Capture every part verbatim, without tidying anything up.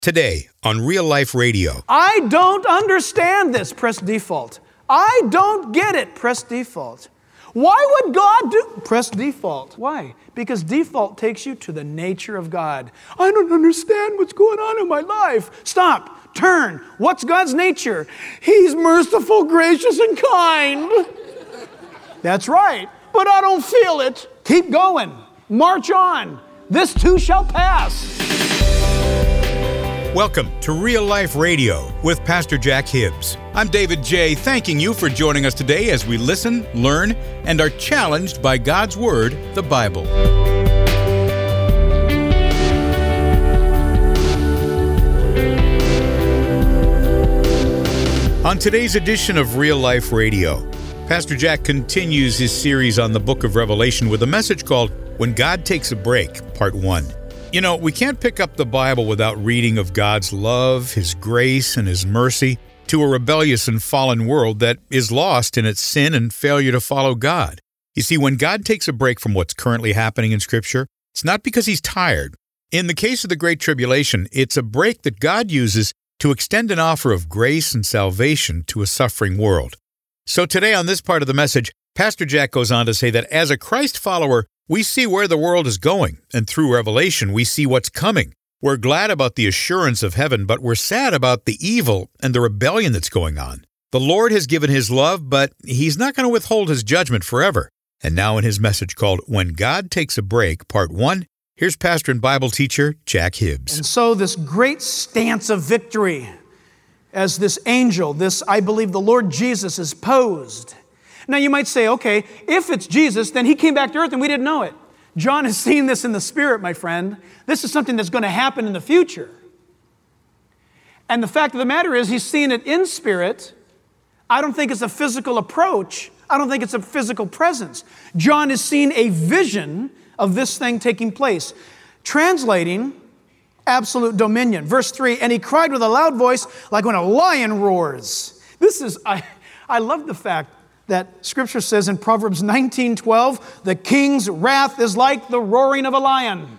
Today on Real Life Radio. I don't understand this. Press default. I don't get it. Press default. Why would God do? Press default. Why? Because default takes you to the nature of God. I don't understand what's going on in my life. Stop. Turn. What's God's nature? He's merciful, gracious, and kind. That's right. But I don't feel it. Keep going. March on. This too shall pass. Welcome to Real Life Radio with Pastor Jack Hibbs. I'm David J., thanking you for joining us today as we listen, learn, and are challenged by God's Word, the Bible. On today's edition of Real Life Radio, Pastor Jack continues his series on the book of Revelation with a message called When God Takes a Break, Part one. You know, we can't pick up the Bible without reading of God's love, His grace, and His mercy to a rebellious and fallen world that is lost in its sin and failure to follow God. You see, when God takes a break from what's currently happening in Scripture, it's not because He's tired. In the case of the Great Tribulation, it's a break that God uses to extend an offer of grace and salvation to a suffering world. So today on this part of the message, Pastor Jack goes on to say that as a Christ follower, we see where the world is going, and through Revelation, we see what's coming. We're glad about the assurance of heaven, but we're sad about the evil and the rebellion that's going on. The Lord has given His love, but He's not going to withhold His judgment forever. And now in his message called When God Takes a Break, Part one, here's pastor and Bible teacher Jack Hibbs. And so this great stance of victory as this angel, this, I believe, the Lord Jesus is posed. Now you might say, okay, if it's Jesus, then He came back to earth and we didn't know it. John has seen this in the Spirit, my friend. This is something that's going to happen in the future. And the fact of the matter is, he's seen it in spirit. I don't think it's a physical approach. I don't think it's a physical presence. John has seen a vision of this thing taking place. Translating, absolute dominion. Verse three, and he cried with a loud voice like when a lion roars. This is, I, I love the fact that Scripture says in Proverbs nineteen twelve, the king's wrath is like the roaring of a lion.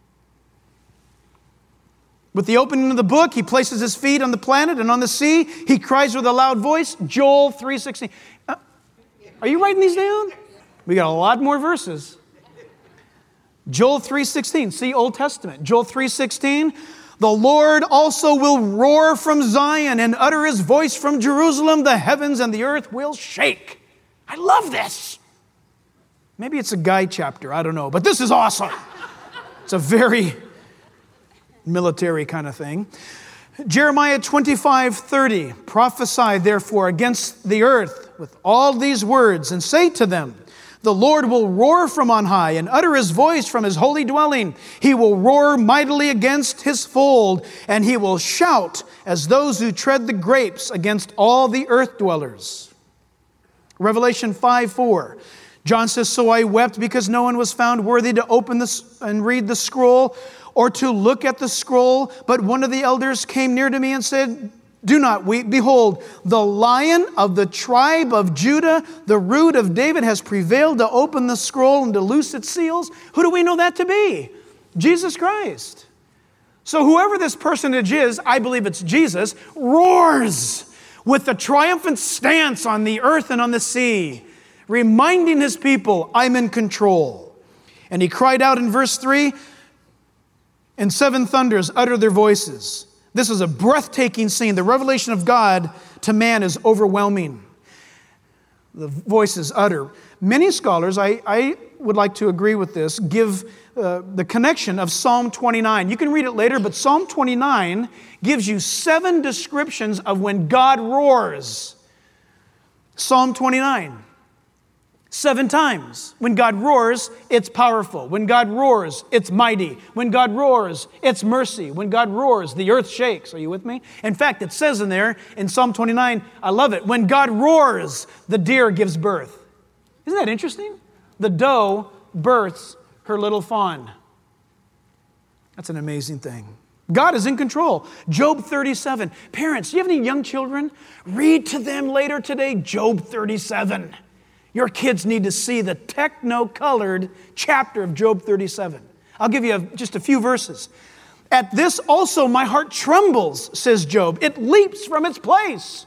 With the opening of the book, he places his feet on the planet and on the sea. He cries with a loud voice. Joel three sixteen. Uh, are you writing these down? We got a lot more verses. Joel three sixteen. See Old Testament. Joel three sixteen. The Lord also will roar from Zion and utter His voice from Jerusalem. The heavens and the earth will shake. I love this. Maybe it's a guy chapter. I don't know. But this is awesome. It's a very military kind of thing. Jeremiah twenty-five thirty. Prophesy therefore against the earth with all these words and say to them, the Lord will roar from on high and utter His voice from His holy dwelling. He will roar mightily against His fold, and He will shout as those who tread the grapes against all the earth dwellers. Revelation five four. John says, so I wept because no one was found worthy to open this and read the scroll or to look at the scroll. But one of the elders came near to me and said, do not weep. Behold, the Lion of the tribe of Judah, the root of David, has prevailed to open the scroll and to loose its seals. Who do we know that to be? Jesus Christ. So whoever this personage is, I believe it's Jesus, roars with a triumphant stance on the earth and on the sea, reminding His people, I'm in control. And He cried out in verse three, and seven thunders utter their voices. This is a breathtaking scene. The revelation of God to man is overwhelming. The voices utter. Many scholars, I, I would like to agree with this, give uh, the connection of Psalm twenty-nine. You can read it later, but Psalm twenty-nine gives you seven descriptions of when God roars. Psalm twenty-nine. Seven times. When God roars, it's powerful. When God roars, it's mighty. When God roars, it's mercy. When God roars, the earth shakes. Are you with me? In fact, it says in there, in Psalm twenty-nine, I love it, when God roars, the deer gives birth. Isn't that interesting? The doe births her little fawn. That's an amazing thing. God is in control. Job thirty-seven. Parents, do you have any young children? Read to them later today Job thirty-seven. Your kids need to see the techno-colored chapter of Job thirty-seven. I'll give you a, just a few verses. At this also my heart trembles, says Job. It leaps from its place.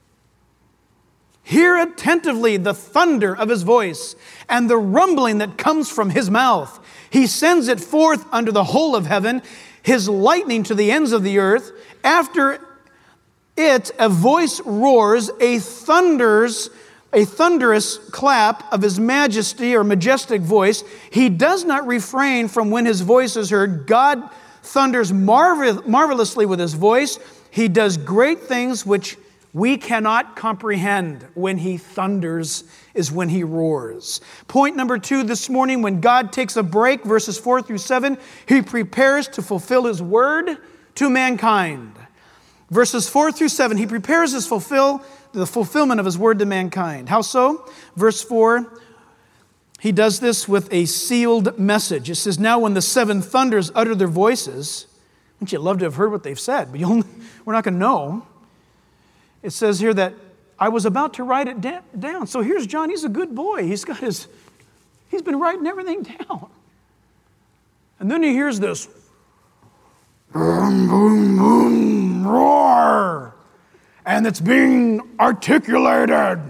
Hear attentively the thunder of his voice and the rumbling that comes from his mouth. He sends it forth under the whole of heaven, his lightning to the ends of the earth. After it, a voice roars, a thunders, a thunderous clap of his majesty or majestic voice. He does not refrain from when his voice is heard. God thunders marvel, marvelously with his voice. He does great things which we cannot comprehend. When he thunders is when he roars. Point number two this morning, when God takes a break, verses four through seven, he prepares to fulfill his word to mankind. Verses four through seven, he prepares his fulfill the fulfillment of his word to mankind. How so? Verse four, he does this with a sealed message. It says, now when the seven thunders utter their voices, wouldn't you love to have heard what they've said? But you'll, we're not going to know. It says here that I was about to write it da- down. So here's John. He's a good boy. He's got his, he's been writing everything down. And then he hears this boom, boom, boom, roar. And it's being articulated.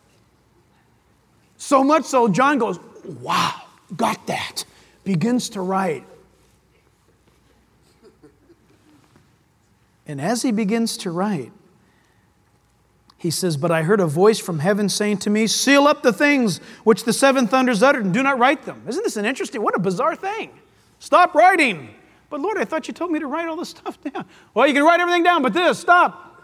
So much so, John goes, wow, got that. Begins to write. And as he begins to write, he says, but I heard a voice from heaven saying to me, seal up the things which the seven thunders uttered and do not write them. Isn't this an interesting, what a bizarre thing. Stop writing. But Lord, I thought you told me to write all this stuff down. Well, you can write everything down, but this, stop.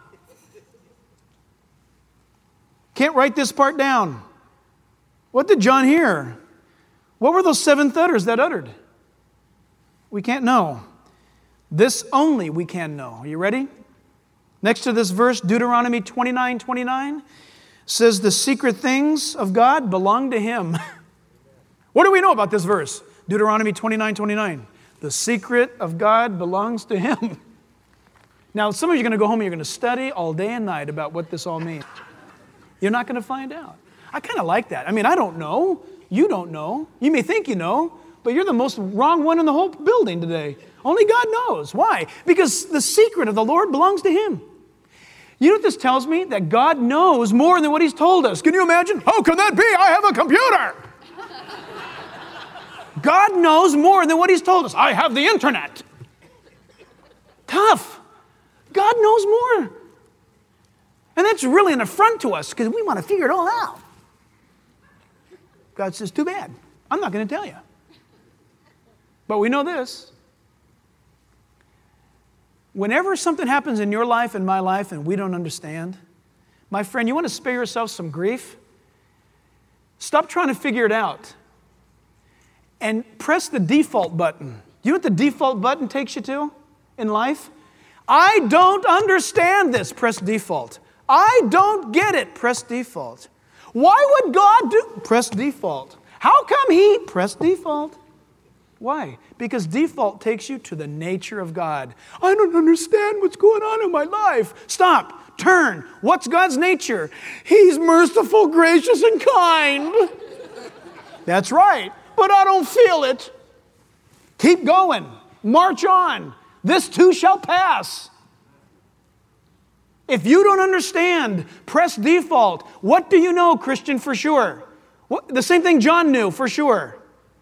Can't write this part down. What did John hear? What were those seven thunders that uttered? We can't know. This only we can know. Are you ready? Next to this verse, Deuteronomy twenty-nine twenty-nine says the secret things of God belong to him. What do we know about this verse? Deuteronomy twenty-nine twenty-nine. The secret of God belongs to him. Now, some of you are going to go home and you're going to study all day and night about what this all means. You're not going to find out. I kind of like that. I mean, I don't know. You don't know. You may think you know, but you're the most wrong one in the whole building today. Only God knows. Why? Because the secret of the Lord belongs to him. You know what this tells me? That God knows more than what he's told us. Can you imagine? How can that be? I have a computer. God knows more than what he's told us. I have the internet. Tough. God knows more. And that's really an affront to us because we want to figure it all out. God says, too bad. I'm not going to tell you. But we know this. Whenever something happens in your life and my life and we don't understand, my friend, you want to spare yourself some grief? Stop trying to figure it out and press the default button. You know what the default button takes you to in life? I don't understand this. Press default. I don't get it. Press default. Why would God do? Press default. How come he? Press default. Why? Because default takes you to the nature of God. I don't understand what's going on in my life. Stop. Turn. What's God's nature? He's merciful, gracious, and kind. That's right. But I don't feel it. Keep going. March on. This too shall pass. If you don't understand, press default. What do you know, Christian, for sure? What, the same thing John knew, for sure.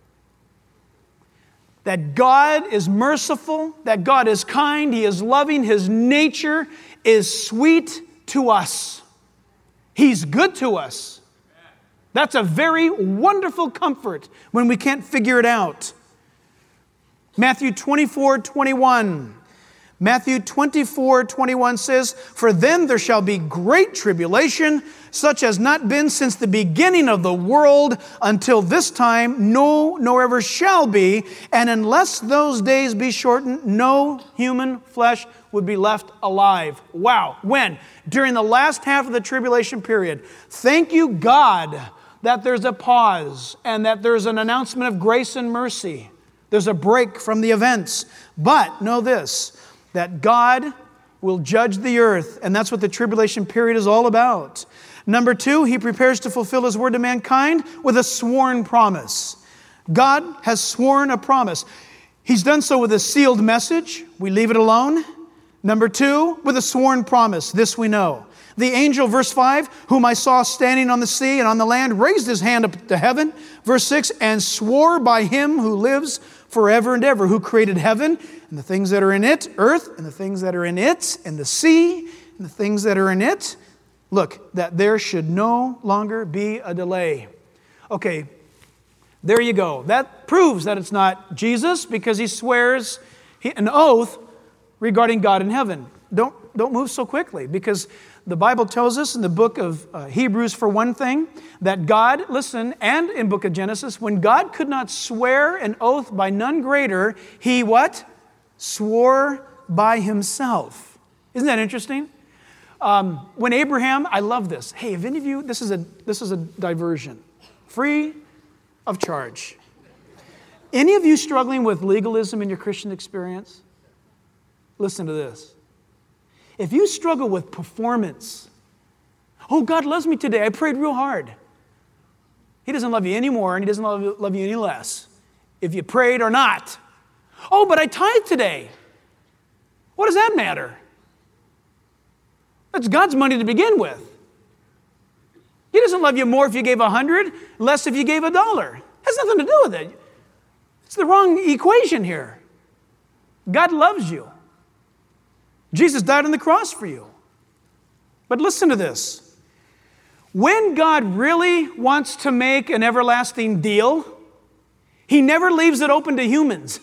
That God is merciful, that God is kind, he is loving, his nature is sweet to us. He's good to us. That's a very wonderful comfort when we can't figure it out. Matthew twenty-four twenty-one. Matthew twenty-four twenty-one says, for then there shall be great tribulation, such as not been since the beginning of the world until this time, no, nor ever shall be. And unless those days be shortened, no human flesh would be left alive. Wow. When? During the last half of the tribulation period. Thank you, God, that there's a pause and that there's an announcement of grace and mercy. There's a break from the events. But know this, that God will judge the earth, and that's what the tribulation period is all about. Number two, he prepares to fulfill his word to mankind with a sworn promise. God has sworn a promise. He's done so with a sealed message. We leave it alone. Number two, with a sworn promise. This we know. The angel, verse five, whom I saw standing on the sea and on the land, raised his hand up to heaven. Verse six, and swore by him who lives forever and ever, who created heaven and the things that are in it, earth and the things that are in it, and the sea and the things that are in it. Look, that there should no longer be a delay. Okay, there you go. That proves that it's not Jesus, because he swears an oath regarding God in heaven. Don't, don't move so quickly, because the Bible tells us in the book of uh, Hebrews, for one thing, that God, listen, and in book of Genesis, when God could not swear an oath by none greater, he what? Swore by himself. Isn't that interesting? Um, when Abraham, I love this. Hey, have any of you, this is a, this is a diversion, free of charge. Any of you struggling with legalism in your Christian experience? Listen to this. If you struggle with performance, oh, God loves me today. I prayed real hard. He doesn't love you any more, and he doesn't love, love you any less if you prayed or not. Oh, but I tithed today. What does that matter? That's God's money to begin with. He doesn't love you more if you gave a hundred, less if you gave a dollar. It has nothing to do with it. It's the wrong equation here. God loves you. Jesus died on the cross for you. But listen to this. When God really wants to make an everlasting deal, he never leaves it open to humans.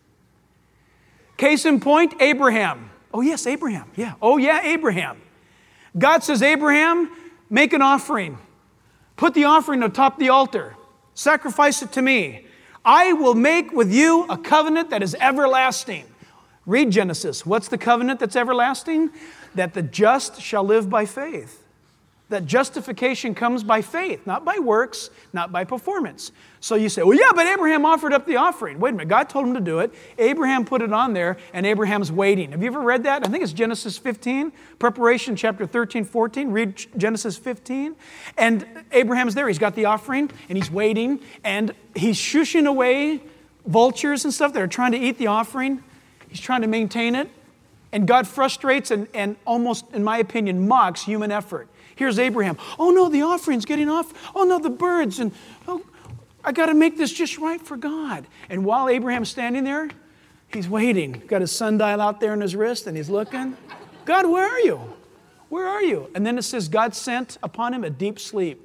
Case in point, Abraham. Oh yes, Abraham. Yeah. Oh yeah, Abraham. God says, Abraham, make an offering. Put the offering atop the altar. Sacrifice it to me. I will make with you a covenant that is everlasting. Read Genesis. What's the covenant that's everlasting? That the just shall live by faith. That justification comes by faith, not by works, not by performance. So you say, well, yeah, but Abraham offered up the offering. Wait a minute, God told him to do it. Abraham put it on there, and Abraham's waiting. Have you ever read that? I think it's Genesis fifteen, preparation chapter thirteen, fourteen. Read Genesis fifteen. And Abraham's there. He's got the offering, and he's waiting, and he's shushing away vultures and stuff that are trying to eat the offering. He's trying to maintain it. And God frustrates and, and almost, in my opinion, mocks human effort. Here's Abraham. Oh, no, the offering's getting off. Oh, no, the birds. And oh, I got to make this just right for God. And while Abraham's standing there, he's waiting. Got his sundial out there on his wrist, and he's looking. God, where are you? Where are you? And then it says God sent upon him a deep sleep.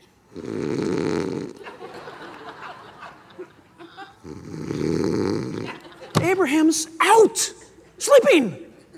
Abraham's out, sleeping.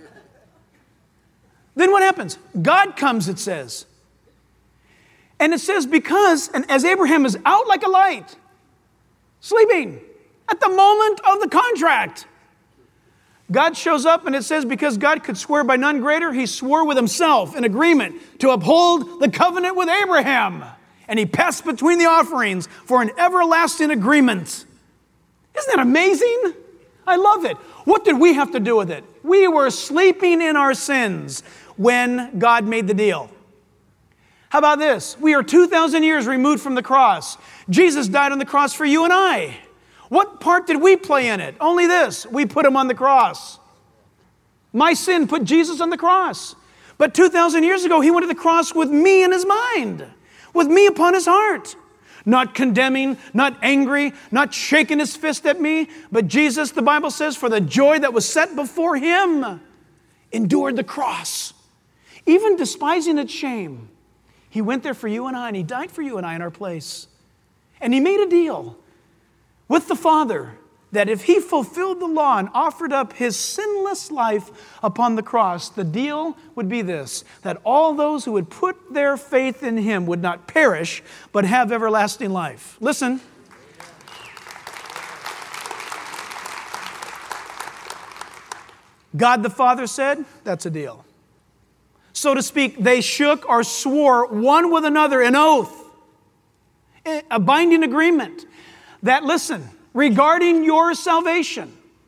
Then what happens? God comes, it says. And it says because, and as Abraham is out like a light, sleeping, at the moment of the contract, God shows up, and it says because God could swear by none greater, he swore with himself in agreement to uphold the covenant with Abraham. And he passed between the offerings for an everlasting agreement. Isn't that amazing? I love it. What did we have to do with it? We were sleeping in our sins when God made the deal. How about this? We are two thousand years removed from the cross. Jesus died on the cross for you and I. What part did we play in it? Only this: we put him on the cross. My sin put Jesus on the cross. But two thousand years ago, he went to the cross with me in his mind, with me upon his heart. Not condemning, not angry, not shaking his fist at me, but Jesus, the Bible says, for the joy that was set before him, endured the cross. Even despising its shame, he went there for you and I, and he died for you and I in our place. And he made a deal with the Father that if he fulfilled the law and offered up his sinless life upon the cross, the deal would be this: that all those who would put their faith in him would not perish, but have everlasting life. Listen. God the Father said, that's a deal. So to speak, they shook or swore one with another an oath, a binding agreement that, listen, regarding your salvation,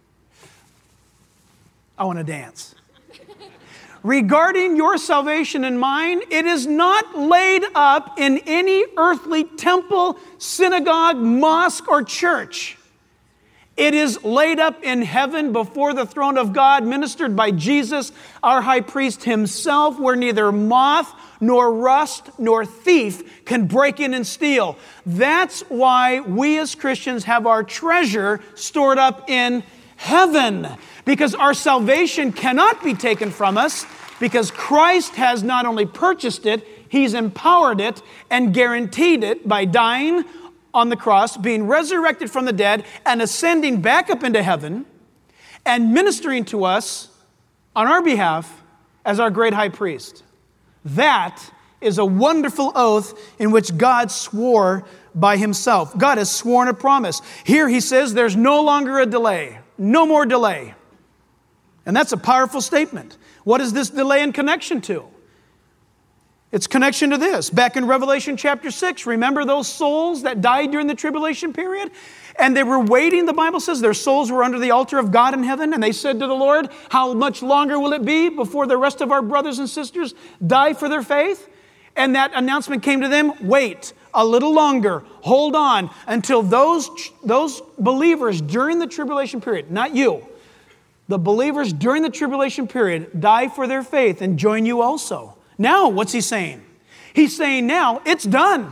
I want to dance. Regarding your salvation and mine, it is not laid up in any earthly temple, synagogue, mosque, or church. It is laid up in heaven before the throne of God, ministered by Jesus, our high priest himself, where neither moth nor rust nor thief can break in and steal. That's why we as Christians have our treasure stored up in heaven, because our salvation cannot be taken from us, because Christ has not only purchased it, He's empowered it and guaranteed it by dying on the cross, being resurrected from the dead, and ascending back up into heaven, and ministering to us on our behalf as our great high priest. That is a wonderful oath in which God swore by Himself. God has sworn a promise. Here He says there's no longer a delay. No more delay. And that's a powerful statement. What is this delay in connection to? It's connection to this. Back in Revelation chapter six, remember those souls that died during the tribulation period? And they were waiting, the Bible says, their souls were under the altar of God in heaven, and they said to the Lord, how much longer will it be before the rest of our brothers and sisters die for their faith? And that announcement came to them, wait a little longer, hold on, until those, those believers during the tribulation period, not you, the believers during the tribulation period die for their faith and join you also. Now, what's He saying? He's saying now, it's done.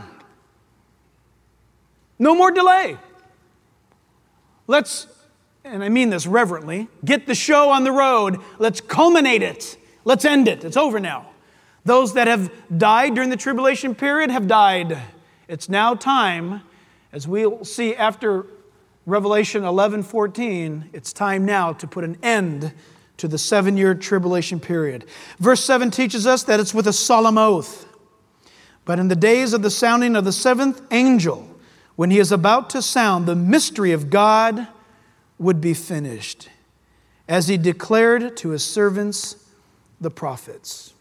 No more delay. Let's, and I mean this reverently, get the show on the road. Let's culminate it. Let's end it. It's over now. Those that have died during the tribulation period have died. It's now time, as we'll see after Revelation eleven fourteen, it's time now to put an end to the seven-year tribulation period. Verse seven teaches us that it's with a solemn oath. But in the days of the sounding of the seventh angel, when he is about to sound, the mystery of God would be finished, as He declared to His servants, the prophets.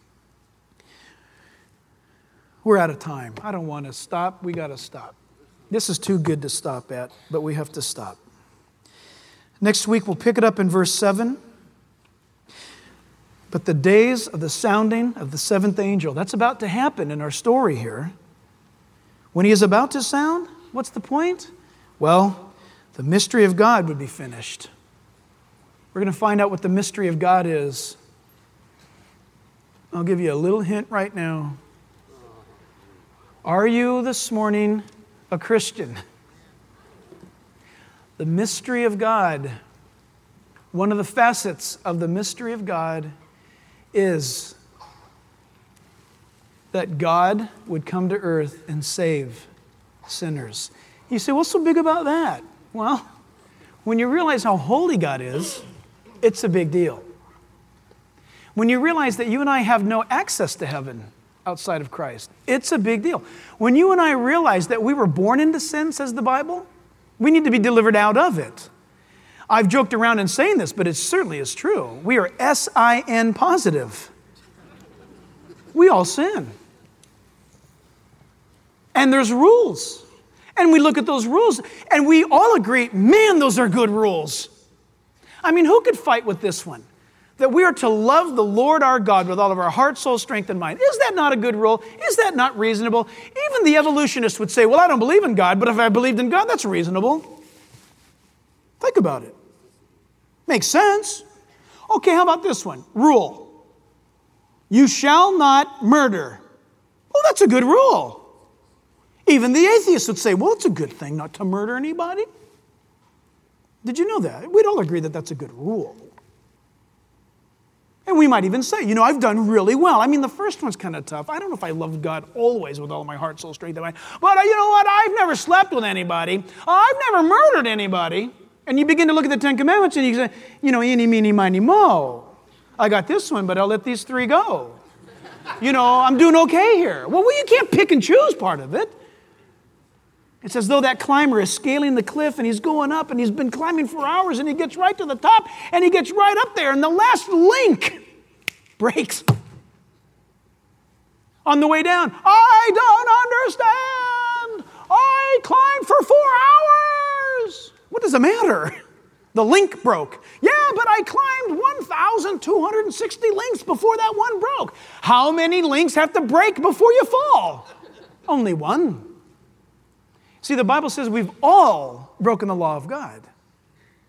We're out of time. I don't want to stop. We got to stop. This is too good to stop at, but we have to stop. Next week, we'll pick it up in verse seven. But the days of the sounding of the seventh angel, that's about to happen in our story here. When He is about to sound, what's the point? Well, the mystery of God would be finished. We're going to find out what the mystery of God is. I'll give you a little hint right now. Are you this morning a Christian? The mystery of God, one of the facets of the mystery of God is that God would come to earth and save sinners. You say, what's so big about that? Well, when you realize how holy God is, it's a big deal. When you realize that you and I have no access to heaven outside of Christ, it's a big deal. When you and I realize that we were born into sin, says the Bible, we need to be delivered out of it. I've joked around in saying this, but it certainly is true. We are S I N positive. We all sin. And there's rules. And we look at those rules and we all agree, man, those are good rules. I mean, who could fight with this one? That we are to love the Lord our God with all of our heart, soul, strength, and mind. Is that not a good rule? Is that not reasonable? Even the evolutionists would say, well, I don't believe in God, but if I believed in God, that's reasonable. Think about it. Makes sense. Okay, how about this one? Rule. You shall not murder. Well, that's a good rule. Even the atheists would say, well, it's a good thing not to murder anybody. Did you know that? We'd all agree that that's a good rule. And we might even say, you know, I've done really well. I mean, the first one's kind of tough. I don't know if I love God always with all my heart, soul, strength, and mind. But uh, you know what? I've never slept with anybody. I've never murdered anybody. And you begin to look at the Ten Commandments and you say, you know, eeny, meeny, miny, mo. I got this one, but I'll let these three go. You know, I'm doing okay here. Well, well, you can't pick and choose part of it. It's as though that climber is scaling the cliff and he's going up and he's been climbing for hours and he gets right to the top and he gets right up there and the last link breaks on the way down. I don't understand. I climbed for four hours. What does it matter? The link broke. Yeah, but I climbed one thousand two hundred sixty links before that one broke. How many links have to break before you fall? Only one. See, the Bible says we've all broken the law of God.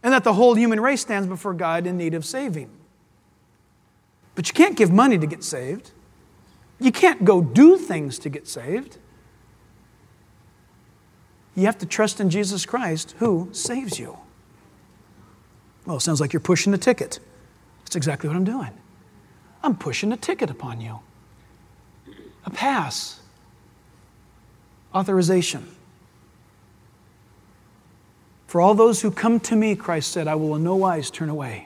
and that the whole human race stands before God in need of saving. But you can't give money to get saved. You can't go do things to get saved. You have to trust in Jesus Christ who saves you. Well, it sounds like you're pushing a ticket. That's exactly what I'm doing. I'm pushing a ticket upon you. A pass. Authorization. For all those who come to me, Christ said, I will in no wise turn away.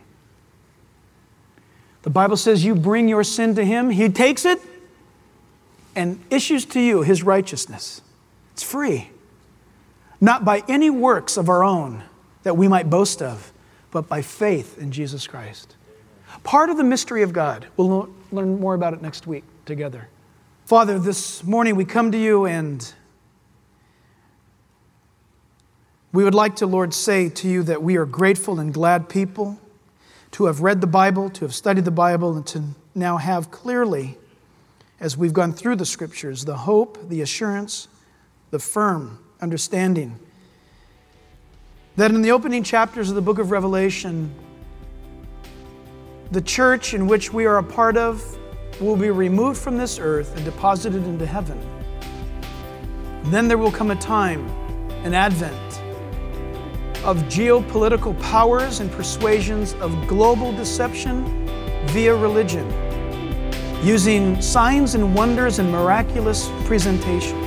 The Bible says you bring your sin to Him. He takes it and issues to you His righteousness. It's free. Not by any works of our own that we might boast of, but by faith in Jesus Christ. Part of the mystery of God. We'll learn more about it next week together. Father, this morning we come to you and we would like to, Lord, say to you that we are grateful and glad people to have read the Bible, to have studied the Bible, and to now have clearly, as we've gone through the Scriptures, the hope, the assurance, the firm understanding that in the opening chapters of the book of Revelation, the church in which we are a part of will be removed from this earth and deposited into heaven. And then there will come a time, an advent, of geopolitical powers and persuasions of global deception via religion, using signs and wonders and miraculous presentations.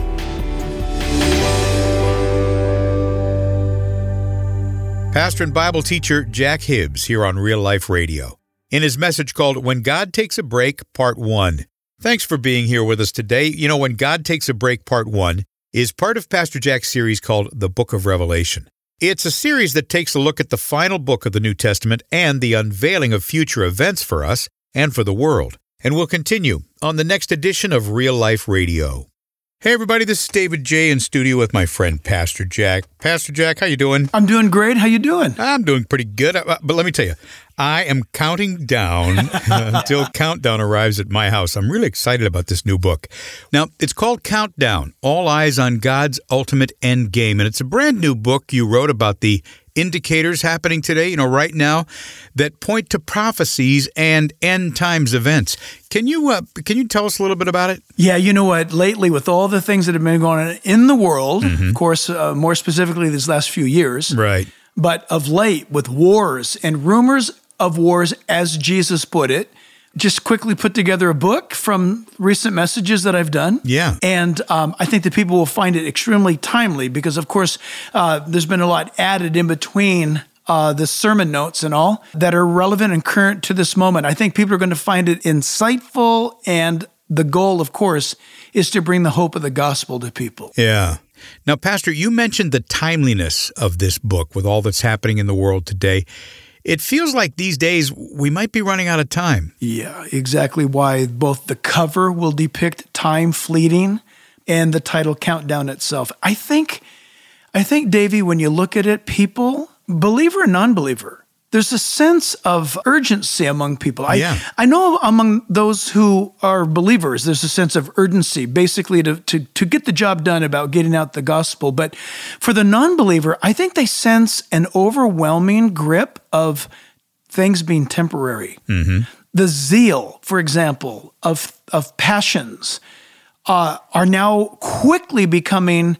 Pastor and Bible teacher Jack Hibbs here on Real Life Radio, in his message called When God Takes a Break, Part one. Thanks for being here with us today. You know, When God Takes a Break, Part one is part of Pastor Jack's series called The Book of Revelation. It's a series that takes a look at the final book of the New Testament and the unveiling of future events for us and for the world. And we'll continue on the next edition of Real Life Radio. Hey everybody, this is David J. in studio with my friend Pastor Jack. Pastor Jack, how you doing? I'm doing great. How you doing? I'm doing pretty good. But let me tell you, I am counting down until Countdown arrives at my house. I'm really excited about this new book. Now, it's called Countdown, All Eyes on God's Ultimate End Game. And it's a brand new book you wrote about the indicators happening today, you know, right now, that point to prophecies and end times events. Can you uh, can you tell us a little bit about it? Yeah, you know what? Lately, with all the things that have been going on in the world, mm-hmm. of course, uh, more specifically these last few years, right? But of late, with wars and rumors of wars, as Jesus put it, just quickly put together a book from recent messages that I've done. Yeah. And um, I think that people will find it extremely timely because, of course, uh, there's been a lot added in between uh, the sermon notes and all that are relevant and current to this moment. I think people are going to find it insightful, and the goal, of course, is to bring the hope of the gospel to people. Yeah. Now, Pastor, you mentioned the timeliness of this book with all that's happening in the world today. It feels like these days we might be running out of time. Yeah, exactly why both the cover will depict time fleeting and the title Countdown itself. I think, I think, Davey, when you look at it, people, believer and non-believer, there's a sense of urgency among people. I, yeah. I know among those who are believers, there's a sense of urgency, basically to, to, to get the job done about getting out the gospel. But for the non-believer, I think they sense an overwhelming grip of things being temporary. Mm-hmm. The zeal, for example, of, of passions uh, are now quickly becoming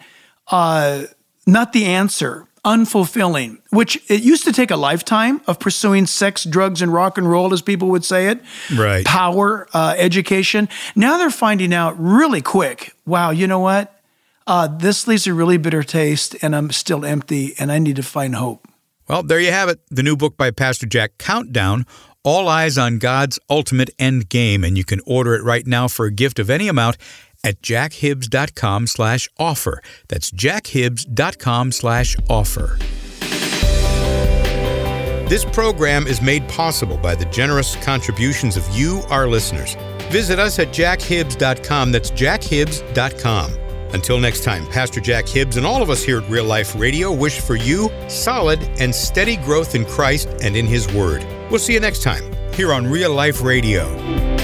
uh, not the answer, unfulfilling, which it used to take a lifetime of pursuing sex, drugs, and rock and roll, as people would say it. Right. Power, uh, education. Now they're finding out really quick, wow, you know what? Uh, this leaves a really bitter taste, and I'm still empty, and I need to find hope. Well, there you have it. The new book by Pastor Jack, Countdown, All Eyes on God's Ultimate End Game. And you can order it right now for a gift of any amount at jackhibbs.com slash offer. That's jackhibbs.com slash offer. This program is made possible by the generous contributions of you, our listeners. Visit us at jackhibbs dot com. That's jackhibbs dot com. Until next time, Pastor Jack Hibbs and all of us here at Real Life Radio wish for you solid and steady growth in Christ and in His Word. We'll see you next time here on Real Life Radio.